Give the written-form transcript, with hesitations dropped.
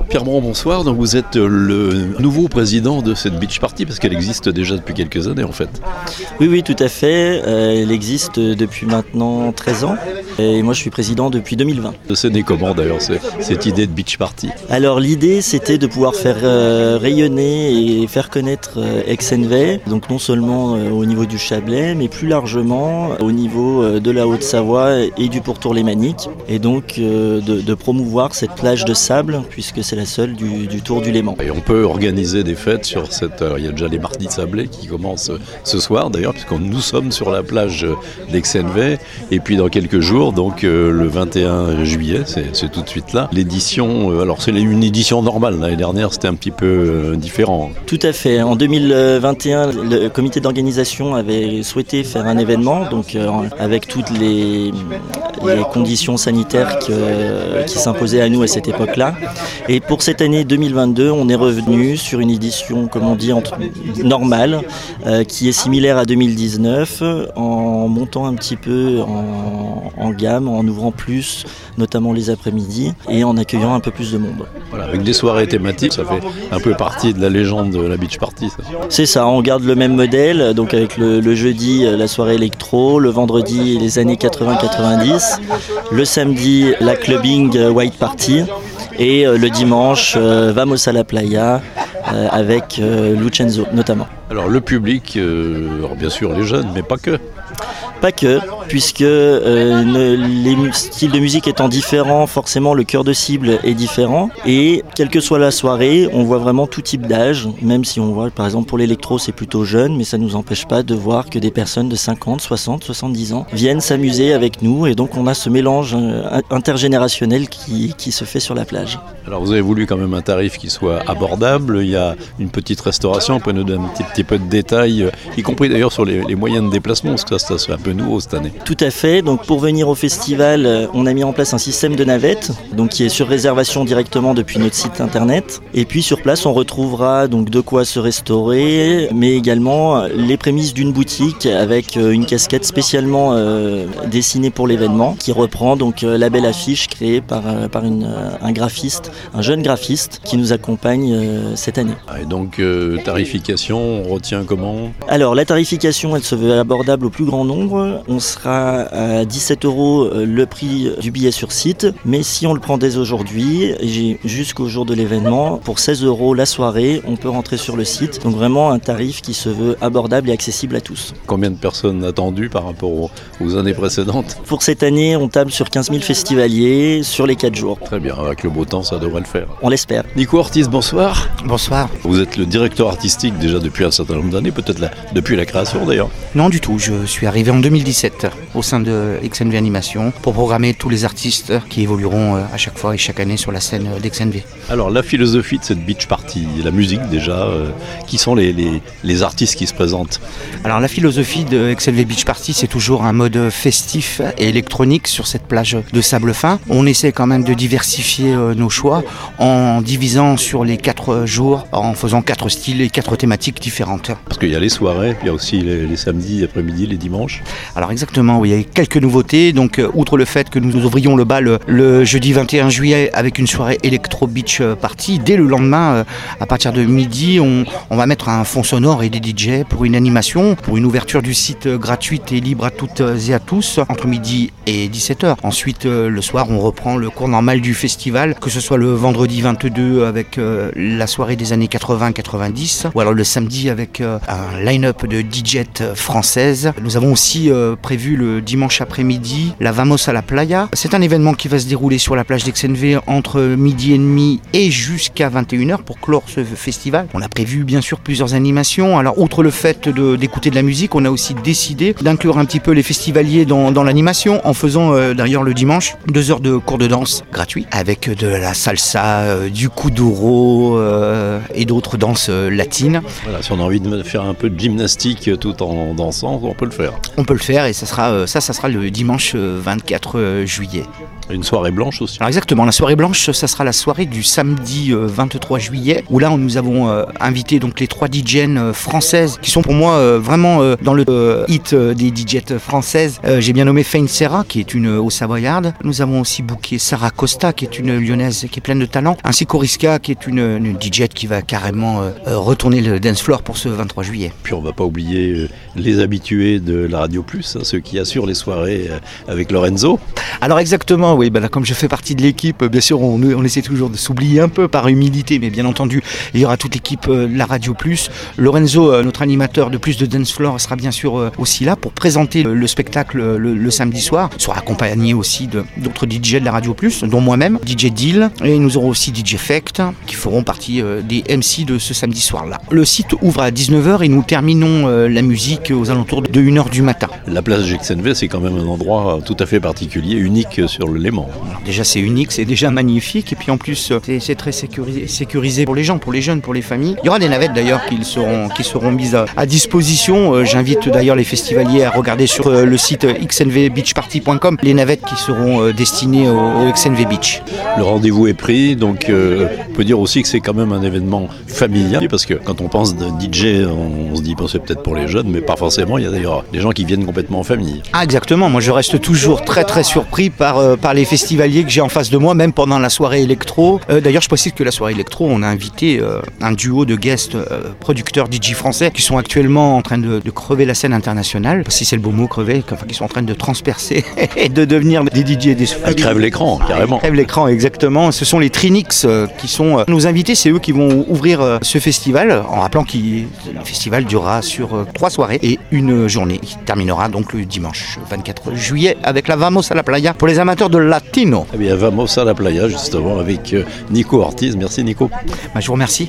Pierre Bron, bonsoir. Donc vous êtes le nouveau président de cette beach party parce qu'elle existe déjà depuis quelques années en fait. Oui, tout à fait. Elle existe depuis maintenant 13 ans et moi je suis président depuis 2020. C'est né comment d'ailleurs cette idée de beach party? Alors l'idée c'était de pouvoir faire rayonner et faire connaître Aix-en-Vey, donc non seulement au niveau du Chablais mais plus largement au niveau de la Haute-Savoie et du Pourtour-Lémanique, et donc de promouvoir cette plage de sable puisque c'est la seule du Tour du Léman. Et on peut organiser des fêtes sur cette... il y a déjà les mardis de sablés qui commencent ce soir d'ailleurs, puisque nous sommes sur la plage d'Aix-en-Vey, et puis dans quelques jours, donc le 21 juillet, c'est tout de suite là. L'édition, alors c'est une édition normale, l'année dernière c'était un petit peu différent. Tout à fait. En 2021, le comité d'organisation avait souhaité faire un événement, donc avec toutes les conditions sanitaires qui s'imposaient à nous à cette époque-là. Et pour cette année 2022, on est revenu sur une édition, comme on dit, normale, qui est similaire à 2019, en montant un petit peu en gamme, en ouvrant plus, notamment les après-midi, et en accueillant un peu plus de monde. Voilà, avec des soirées thématiques, ça fait un peu partie de la légende de la beach party. Ça. C'est ça, on garde le même modèle, donc avec le jeudi la soirée électro, le vendredi les années 80-90, le samedi la clubbing white party, et le dimanche Vamos a la playa avec Lucenzo notamment. Alors le public, alors bien sûr les jeunes, mais pas que. Pas que, puisque les styles de musique étant différents, forcément le cœur de cible est différent. Et quelle que soit la soirée, on voit vraiment tout type d'âge, même si on voit par exemple pour l'électro c'est plutôt jeune, mais ça ne nous empêche pas de voir que des personnes de 50, 60, 70 ans viennent s'amuser avec nous. Et donc on a ce mélange intergénérationnel qui se fait sur la plage. Alors vous avez voulu quand même un tarif qui soit abordable, il y a une petite restauration, on peut nous donner un petit peu de détails, y compris d'ailleurs sur les moyens de déplacement, parce que ça c'est un peu nouveau cette année. Tout à fait, donc pour venir au festival, on a mis en place un système de navette, donc qui est sur réservation directement depuis notre site internet. Et puis sur place, on retrouvera donc de quoi se restaurer, mais également les prémices d'une boutique avec une casquette spécialement dessinée pour l'événement, qui reprend donc la belle affiche créée par un graphiste, un jeune graphiste qui nous accompagne cette année. Et donc tarification, on retient comment? Alors la tarification, elle se veut abordable au plus grand nombre. On sera à 17 € le prix du billet sur site, mais si on le prend dès aujourd'hui, jusqu'au jour de l'événement, pour 16 € la soirée, on peut rentrer sur le site. Donc vraiment un tarif qui se veut abordable et accessible à tous. Combien de personnes attendues par rapport aux années précédentes? Pour cette année, on table sur 15 000 festivaliers sur les 4 jours. Très bien, avec le beau temps, ça devrait le faire. On l'espère. Nico Ortiz, bonsoir. Bonsoir. Vous êtes le directeur artistique déjà depuis un certain nombre d'années, peut-être depuis la création d'ailleurs. Non du tout, je suis arrivé en 2017 au sein de Aix-en-Vey Animation pour programmer tous les artistes qui évolueront à chaque fois et chaque année sur la scène d'Aix-en-Vey. Alors la philosophie de cette beach party, la musique déjà, qui sont les artistes qui se présentent? Alors la philosophie de Aix-en-Vey Beach Party, c'est toujours un mode festif et électronique sur cette plage de sable fin. On essaie quand même de diversifier nos choix en divisant sur les 4 jours, en faisant 4 styles et 4 thématiques différentes. Parce qu'il y a les soirées, puis il y a aussi les samedis, après-midi, les dimanches. Alors exactement, oui, il y a quelques nouveautés. Donc outre le fait que nous ouvrions le bal le jeudi 21 juillet avec une soirée électro beach party, dès le lendemain, à partir de midi, on va mettre un fond sonore et des DJ pour une animation, pour une ouverture du site gratuite et libre à toutes et à tous, entre midi et 17h. Ensuite, le soir, on reprend le cours normal du festival, que ce soit le vendredi 22 avec la soirée des années 80-90, ou alors le samedi avec un line-up de DJ française. Nous avons aussi prévu le dimanche après-midi la Vamos a la playa. C'est un événement qui va se dérouler sur la plage d'Aix-en-Vey entre midi et demi et jusqu'à 21h pour clore ce festival. On a prévu bien sûr plusieurs animations. Alors outre le fait d'écouter de la musique, on a aussi décidé d'inclure un petit peu les festivaliers dans l'animation en faisant d'ailleurs le dimanche 2 heures de cours de danse gratuits avec de la salsa, du kuduro et d'autres danses latines. Voilà, si on a envie de faire un peu de gymnastique tout en dansant, on peut le faire. On peut le faire et ça sera le dimanche 24 juillet. Une soirée blanche aussi. Alors exactement, la soirée blanche, ça sera la soirée du samedi 23 juillet où là nous avons invité donc les 3 DJs françaises qui sont pour moi vraiment dans le hit des DJs françaises. J'ai bien nommé Fain Serra qui est une haut-savoyarde. Nous avons aussi booké Sarah Costa qui est une lyonnaise qui est pleine de talent, ainsi qu'Oriska qui est une DJ qui va carrément retourner le dance floor pour ce 23 juillet. Puis on va pas oublier les habitués de la Radio Plus, hein, ceux qui assurent les soirées avec Lorenzo. Alors exactement, oui, là, comme je fais partie de l'équipe, bien sûr on essaie toujours de s'oublier un peu par humilité, mais bien entendu il y aura toute l'équipe de la Radio Plus. Lorenzo, notre animateur de Plus de Dance Floor, sera bien sûr aussi là pour présenter le spectacle le samedi soir. Il sera accompagné aussi d'autres DJ de la Radio Plus, dont moi-même, DJ Deal, et nous aurons aussi DJ Effect qui feront partie des MC de ce samedi soir-là. Le site ouvre à 19h et nous terminons la musique aux alentours de 1h du matin. La place Gexenve, c'est quand même un endroit tout à fait particulier, unique sur le Léman. Alors déjà c'est unique, c'est déjà magnifique et puis en plus c'est très sécurisé pour les gens, pour les jeunes, pour les familles. Il y aura des navettes d'ailleurs qui seront mises à disposition. J'invite d'ailleurs les festivaliers à regarder sur le site xnvbeachparty.com les navettes qui seront destinées au XNV Beach. Le rendez-vous est pris, donc on peut dire aussi que c'est quand même un événement familial parce que quand on pense de DJ, on se dit bon, c'est peut-être pour les jeunes, mais pas forcément. Il y a d'ailleurs des gens qui viennent complètement en famille. Ah exactement, moi je reste toujours très surpris par les festivaliers que j'ai en face de moi, même pendant la soirée électro. D'ailleurs je précise que la soirée électro, on a invité un duo de guests producteurs DJ français qui sont actuellement en train de crever la scène internationale, si c'est le beau mot crever, enfin qui sont en train de transpercer et de devenir des DJ et des Ils crèvent l'écran, carrément. Ils crèvent l'écran, exactement. Ce sont les Trinix qui sont nos invités, c'est eux qui vont ouvrir ce festival, en rappelant que le festival durera sur 3 soirées et une journée qui terminera donc le dimanche 24 juillet avec la Vamos a la Playa pour les amateurs de latino. Eh bien, Vamos a la Playa, justement, avec Nico Ortiz. Merci, Nico. Je vous remercie.